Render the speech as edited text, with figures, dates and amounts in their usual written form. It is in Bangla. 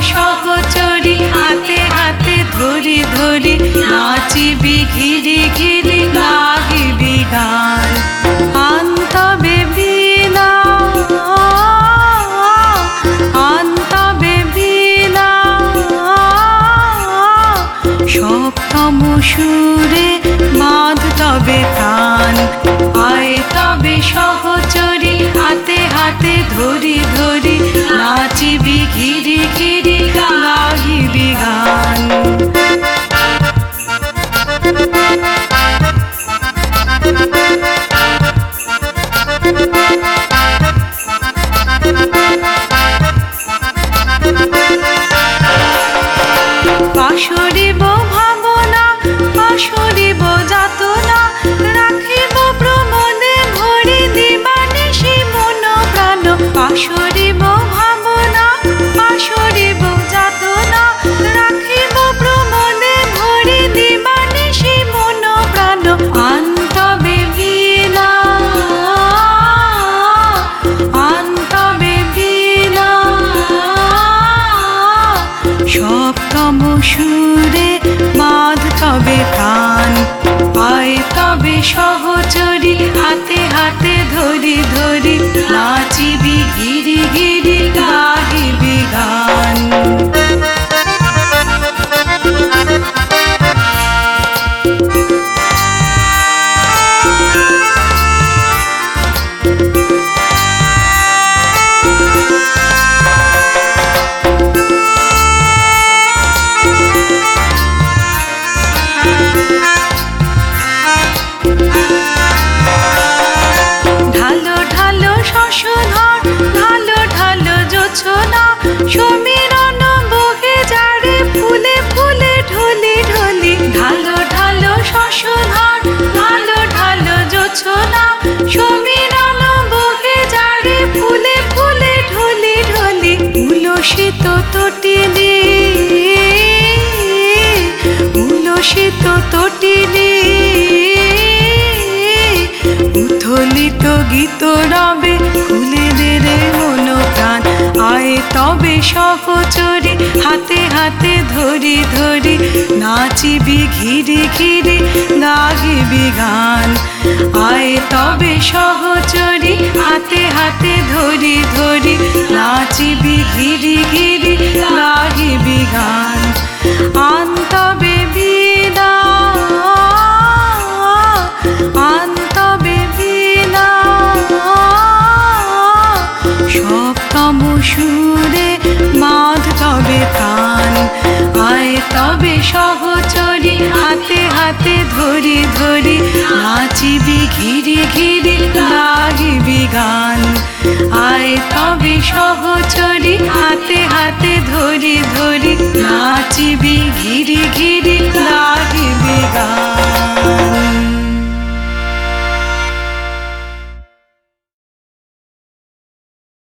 সহচরী হাতে হাতে ধরি ধরি নাচিবি ঘিরি ঘিরি গাহিবি গান আনতবে বীণা আনতবে বীণা সপ্তম সুরে বাঁধ তবে কান আয় তবে সহচরী হাতে হাতে ধরি ধরি নাচিবি ঘিরি ঘিরি গাহিবি গান পাশরিব ভাবনা পাশরিব যাতনা রাখিব প্রমোদে ভরি দিবানিশি মন প্রাণ পাশরিব ভাবনা পাশরিব যাতনা রাখিব প্রমোদে ভরি দিবানিশি মন প্রাণ আনতবে বীণা আনতবে বীণা সপ্তম সুরে বাঁধ তবে কান আয় তবে সহচরী হাতে হাতে ধরি ধরি নাচিবি ঘিরি ঘিরি গাহিবি গান ঢালো ঢালো শশধর ঢালো ঢালো জোছনা সমীরণ বহে যারে ফুলে ফুলে ঢলি ঢলি ঢালো ঢালো শশধর ঢালো ঢালো জোছনা সমীরণ বহে যারে ফুলে ফুলে ঢলি ঢলি উলসিত তটিনী উলসিত তটিনী উথলিত গীত রবে খুলে দে রে মন প্রাণ আয় তবে সহচরী হাতে হাতে ধরি ধরি নাচিবি ঘিরি ঘিরি গাহিবি গান আয় তবে সহচরী হাতে হাতে ধরি ধরি নাচিবি ঘিরি ঘিরি গাহিবি গান আনতবে বীণা আনতবে বীণা সপ্তম সুরে বাঁধ তবে কান আয় তবে সহচরী হাতে হাতে ধরি ধরি নাচিবি ঘিরি ঘিরি গাহিবি গান আয় তবে সহচরী হাতে হাতে ধরি ধরি নাচিবি ঘিরি ঘিরি গাহিবি গান।